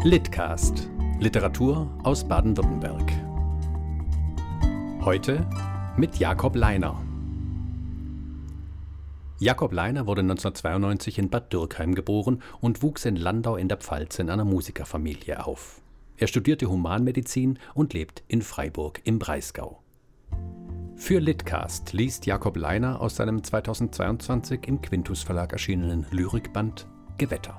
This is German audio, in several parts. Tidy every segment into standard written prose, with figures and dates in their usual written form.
Litcast. Literatur aus Baden-Württemberg. Heute mit Jakob Leiner. Jakob Leiner wurde 1992 in Bad Dürkheim geboren und wuchs in Landau in der Pfalz in einer Musikerfamilie auf. Er studierte Humanmedizin und lebt in Freiburg im Breisgau. Für Litcast liest Jakob Leiner aus seinem 2022 im Quintus Verlag erschienenen Lyrikband Gewetter.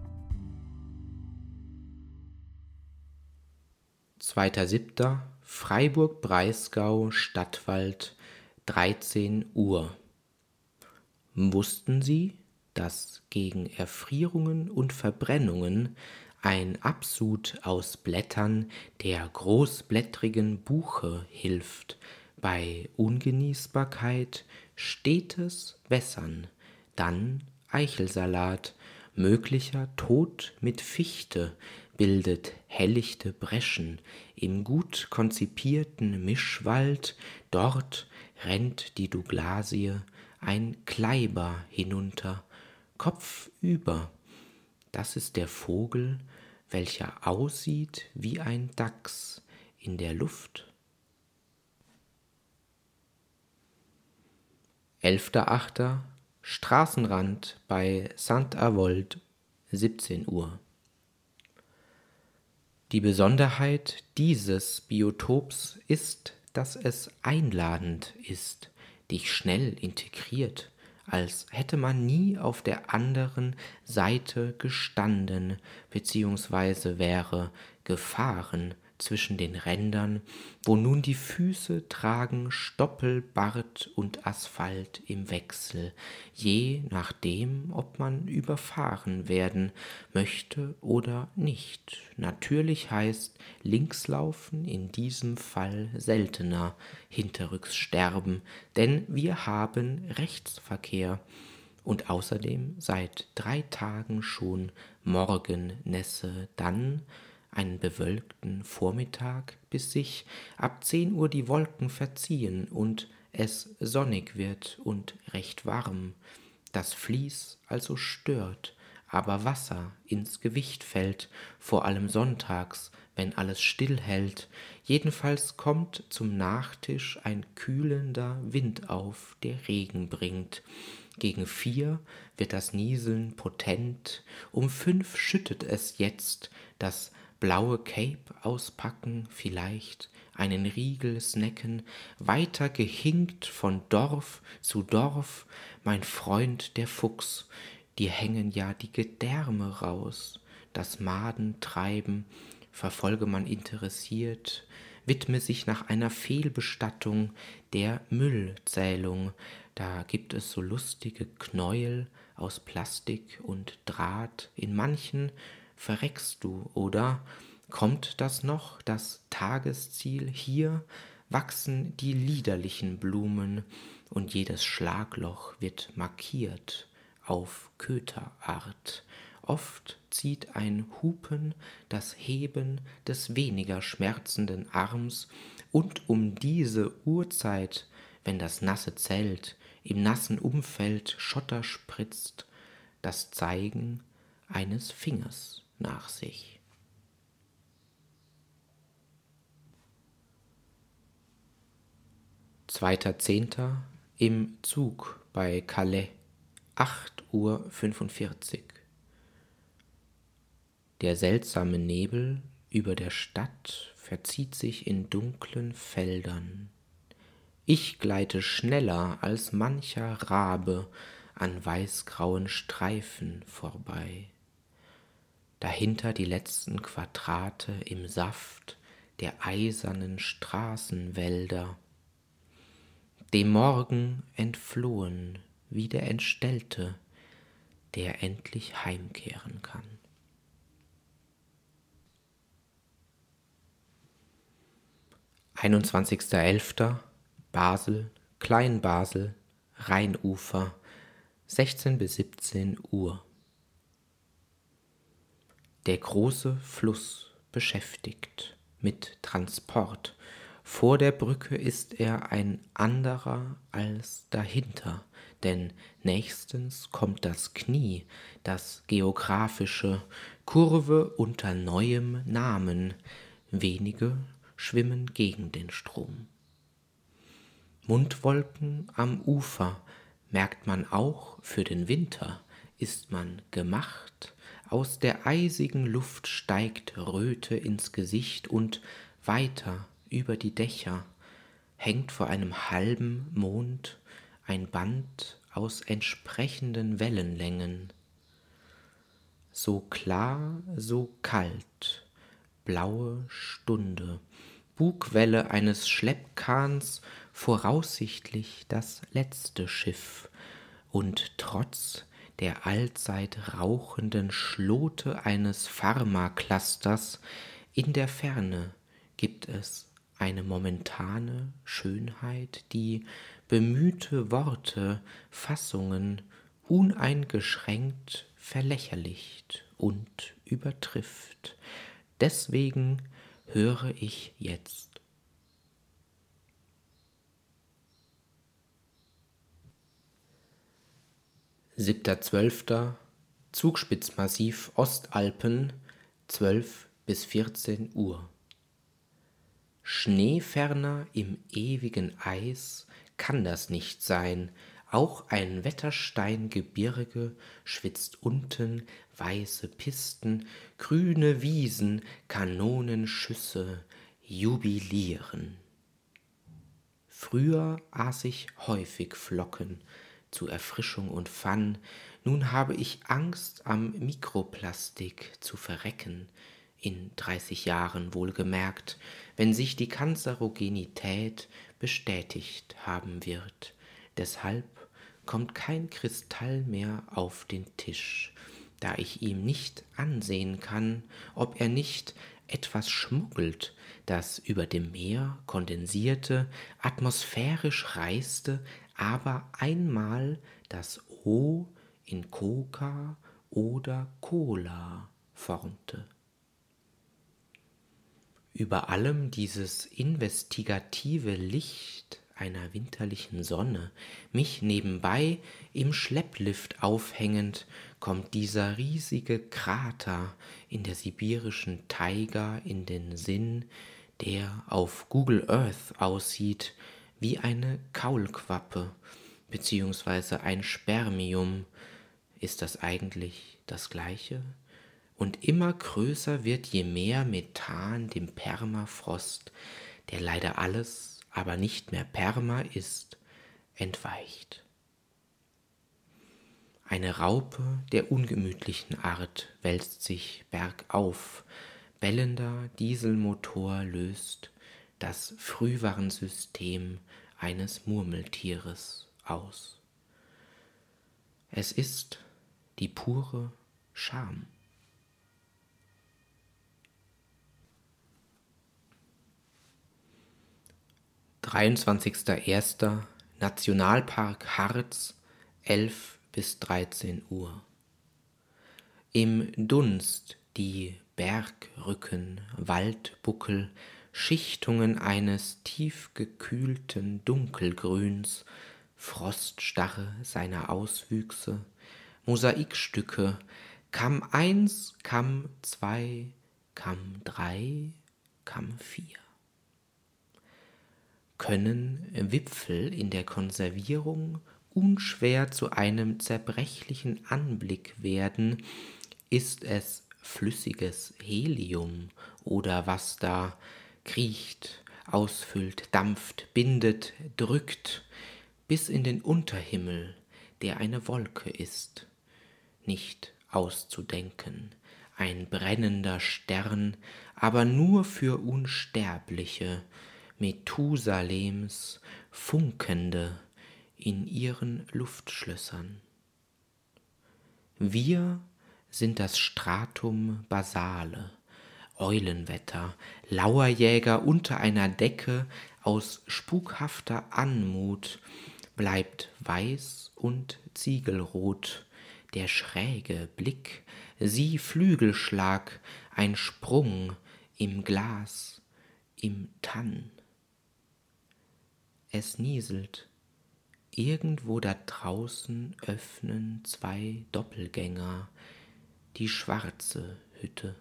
2.7. Freiburg-Breisgau, Stadtwald, 13 Uhr. Wussten Sie, dass gegen Erfrierungen und Verbrennungen ein Absud aus Blättern der großblättrigen Buche hilft, bei Ungenießbarkeit stetes Wässern, dann Eichelsalat, möglicher Tod mit Fichte bildet hellichte Breschen im gut konzipierten Mischwald, dort rennt die Douglasie ein Kleiber hinunter, kopfüber. Das ist der Vogel, welcher aussieht wie ein Dachs in der Luft. 11.8. Straßenrand bei Saint-Avold, 17 Uhr. Die Besonderheit dieses Biotops ist, dass es einladend ist, dich schnell integriert, als hätte man nie auf der anderen Seite gestanden bzw. wäre gefahren zwischen den Rändern, wo nun die Füße tragen Stoppelbart und Asphalt im Wechsel, je nachdem, ob man überfahren werden möchte oder nicht. Natürlich heißt Linkslaufen in diesem Fall seltener hinterrücks sterben, denn wir haben Rechtsverkehr. Und außerdem seit 3 Tagen schon Morgennässe, dann einen bewölkten Vormittag, bis sich ab 10 Uhr die Wolken verziehen und es sonnig wird und recht warm. Das Vlies also stört, aber Wasser ins Gewicht fällt, vor allem sonntags, wenn alles stillhält. Jedenfalls kommt zum Nachtisch ein kühlender Wind auf, der Regen bringt. Gegen 4 wird das Nieseln potent, um 5 schüttet es jetzt, das blaue Cape auspacken, vielleicht einen Riegel snacken, weiter gehinkt von Dorf zu Dorf, mein Freund der Fuchs, dir hängen ja die Gedärme raus, das Madentreiben, verfolge man interessiert, widme sich nach einer Fehlbestattung der Müllzählung, da gibt es so lustige Knäuel aus Plastik und Draht, in manchen verreckst du, oder? Kommt das noch, das Tagesziel? Hier wachsen die liederlichen Blumen und jedes Schlagloch wird markiert auf Köterart. Oft zieht ein Hupen das Heben des weniger schmerzenden Arms und um diese Uhrzeit, wenn das nasse Zelt im nassen Umfeld Schotter spritzt, das Zeigen eines Fingers nach sich. 2.10. im Zug bei Calais, 8.45 Uhr. Der seltsame Nebel über der Stadt verzieht sich in dunklen Feldern. Ich gleite schneller als mancher Rabe an weißgrauen Streifen vorbei. Dahinter die letzten Quadrate im Saft der eisernen Straßenwälder, dem Morgen entflohen wie der Entstellte, der endlich heimkehren kann. (21.11.) Basel, Kleinbasel, Rheinufer, 16 bis 17 Uhr. Der große Fluss beschäftigt mit Transport Vor der Brücke ist er ein anderer als dahinter, denn nächstens kommt das Knie, das geografische, Kurve unter neuem Namen, wenige schwimmen gegen den Strom. Mundwolken am Ufer merkt man auch für den Winter, ist man gemacht, aus der eisigen Luft steigt Röte ins Gesicht und weiter über die Dächer hängt vor einem halben Mond ein Band aus entsprechenden Wellenlängen. So klar, so kalt, blaue Stunde, Bugwelle eines Schleppkahns, voraussichtlich das letzte Schiff, und trotz der allzeit rauchenden Schlote eines Pharmaklusters in der Ferne gibt es eine momentane Schönheit, die bemühte Worte, Fassungen uneingeschränkt verlächerlicht und übertrifft. Deswegen höre ich jetzt. Siebter Zugspitzmassiv Ostalpen, 12 bis 14 Uhr. Schneeferner im ewigen Eis kann das nicht sein, auch ein Wettersteingebirge schwitzt unten weiße Pisten, grüne Wiesen, Kanonenschüsse jubilieren. Früher aß ich häufig Flocken zu Erfrischung und Fun, nun habe ich Angst, am Mikroplastik zu verrecken, in 30 Jahren wohlgemerkt, wenn sich die Kanzerogenität bestätigt haben wird. Deshalb kommt kein Kristall mehr auf den Tisch, da ich ihm nicht ansehen kann, ob er nicht etwas schmuggelt, das über dem Meer kondensierte, atmosphärisch reiste, aber einmal das O in Coca oder Cola formte. Über allem dieses investigative Licht einer winterlichen Sonne, mich nebenbei im Schlepplift aufhängend, kommt dieser riesige Krater in der sibirischen Taiga in den Sinn, der auf Google Earth aussieht wie eine Kaulquappe beziehungsweise ein Spermium. Ist das eigentlich das Gleiche? Und immer größer wird, je mehr Methan dem Permafrost, der leider alles, aber nicht mehr Perma ist, entweicht. Eine Raupe der ungemütlichen Art wälzt sich bergauf, bellender Dieselmotor löst das Frühwarnsystem eines Murmeltieres aus. Es ist die pure Scham. 23.01. Nationalpark Harz, 11 bis 13 Uhr. Im Dunst die Bergrücken, Waldbuckel, Schichtungen eines tiefgekühlten Dunkelgrüns, Froststarre seiner Auswüchse, Mosaikstücke, Kamm 1, Kamm 2, Kamm 3, Kamm 4. Können Wipfel in der Konservierung unschwer zu einem zerbrechlichen Anblick werden, ist es flüssiges Helium oder was da kriecht, ausfüllt, dampft, bindet, drückt, bis in den Unterhimmel, der eine Wolke ist, nicht auszudenken, ein brennender Stern, aber nur für Unsterbliche, Methusalems Funkende in ihren Luftschlössern. Wir sind das Stratum basale, Eulenwetter, Lauerjäger unter einer Decke aus spukhafter Anmut, bleibt weiß und ziegelrot, der schräge Blick, sie Flügelschlag, ein Sprung im Glas, im Tann. es nieselt. Irgendwo da draußen öffnen 2 Doppelgänger die schwarze Hütte.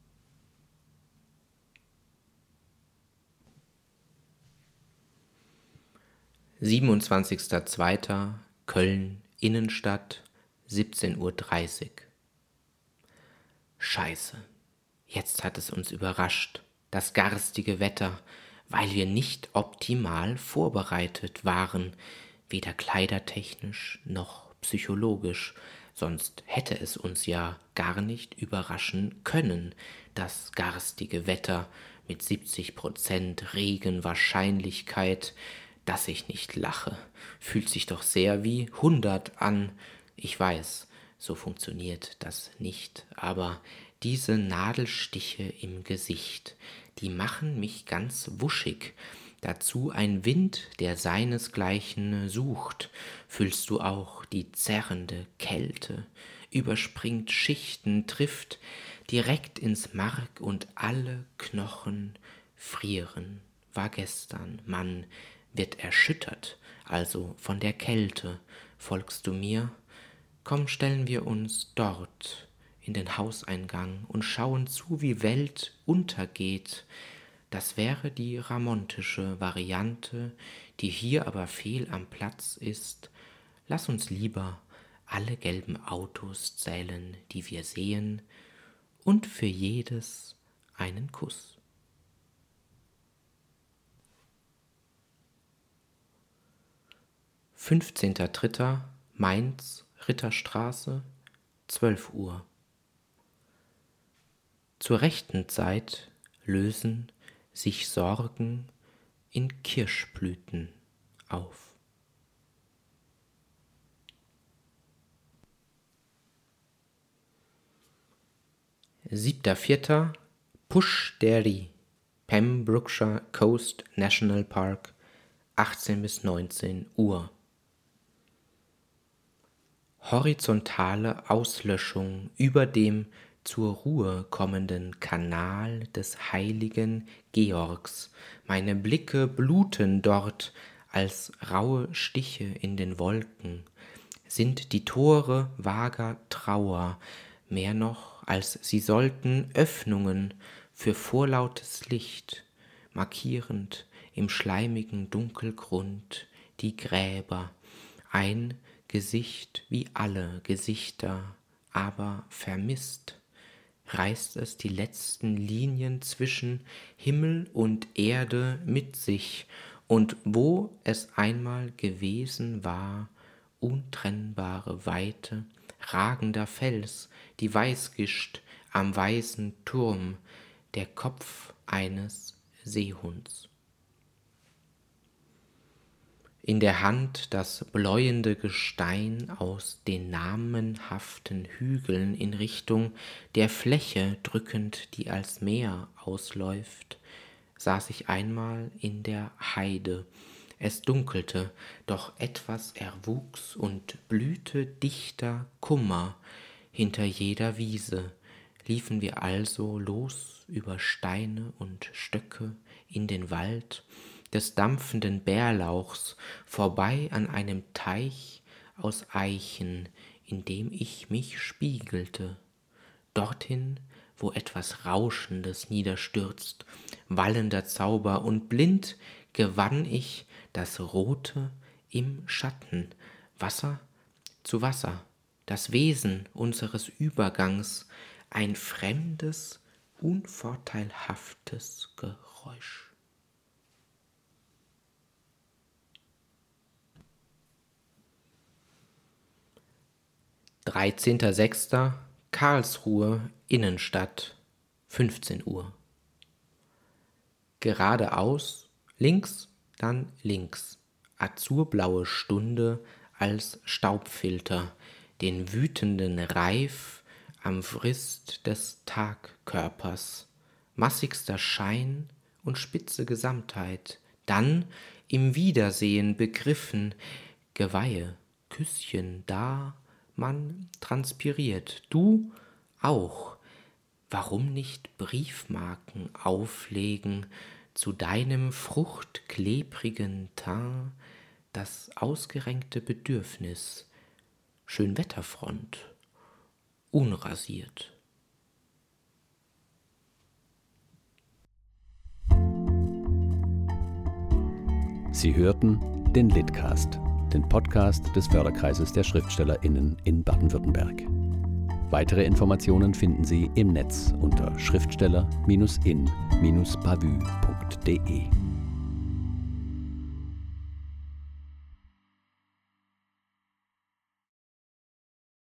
»27.02. Köln, Innenstadt, 17:30 Uhr. Scheiße, jetzt hat es uns überrascht, das garstige Wetter, weil wir nicht optimal vorbereitet waren, weder kleidertechnisch noch psychologisch, sonst hätte es uns ja gar nicht überraschen können, das garstige Wetter mit 70% Regenwahrscheinlichkeit. Dass ich nicht lache, fühlt sich doch sehr wie 100 an. Ich weiß, so funktioniert das nicht, aber diese Nadelstiche im Gesicht, die machen mich ganz wuschig. Dazu ein Wind, der seinesgleichen sucht. Fühlst du auch die zerrende Kälte, überspringt Schichten, trifft direkt ins Mark und alle Knochen frieren. War gestern, Mann, wird erschüttert, also von der Kälte. Folgst du mir? Komm, stellen wir uns dort in den Hauseingang und schauen zu, wie Welt untergeht. Das wäre die ramontische Variante, die hier aber fehl am Platz ist. Lass uns lieber alle gelben Autos zählen, die wir sehen, und für jedes einen Kuss. 15.03. Mainz, Ritterstraße, 12 Uhr. Zur rechten Zeit lösen sich Sorgen in Kirschblüten auf. Siebter Vierter. Push Dairy, Pembrokeshire Coast National Park, 18 bis 19 Uhr. Horizontale Auslöschung über dem zur Ruhe kommenden Kanal des heiligen Georgs. Meine Blicke bluten dort als raue Stiche in den Wolken. Sind die Tore vager Trauer, mehr noch, als sie sollten, Öffnungen für vorlautes Licht, markierend im schleimigen Dunkelgrund die Gräber, ein Gesicht wie alle Gesichter, aber vermisst, reißt es die letzten Linien zwischen Himmel und Erde mit sich, und wo es einmal gewesen war, untrennbare Weite, ragender Fels, die Weißgischt am weißen Turm, der Kopf eines Seehunds. In der Hand das bläuende Gestein aus den namenhaften Hügeln in Richtung der Fläche drückend, die als Meer ausläuft, saß ich einmal in der Heide. Es dunkelte, doch etwas erwuchs und blühte dichter Kummer. Hinter jeder Wiese liefen wir also los über Steine und Stöcke in den Wald des dampfenden Bärlauchs, vorbei an einem Teich aus Eichen, in dem ich mich spiegelte. Dorthin, wo etwas Rauschendes niederstürzt, wallender Zauber, und blind gewann ich das Rote im Schatten, Wasser zu Wasser, das Wesen unseres Übergangs, ein fremdes, unvorteilhaftes Geräusch. 13.06. Karlsruhe, Innenstadt, 15 Uhr. Geradeaus, links, dann links. Azurblaue Stunde als Staubfilter, den wütenden Reif am Frist des Tagkörpers. Massigster Schein und spitze Gesamtheit. Dann im Wiedersehen begriffen, Geweihe, Küsschen da, man transpiriert, du auch. Warum nicht Briefmarken auflegen zu deinem fruchtklebrigen Teint das ausgerenkte Bedürfnis, Schönwetterfront, unrasiert. Sie hörten den Litcast, den Podcast des Förderkreises der SchriftstellerInnen in Baden-Württemberg. Weitere Informationen finden Sie im Netz unter schriftsteller-in-bavü.de.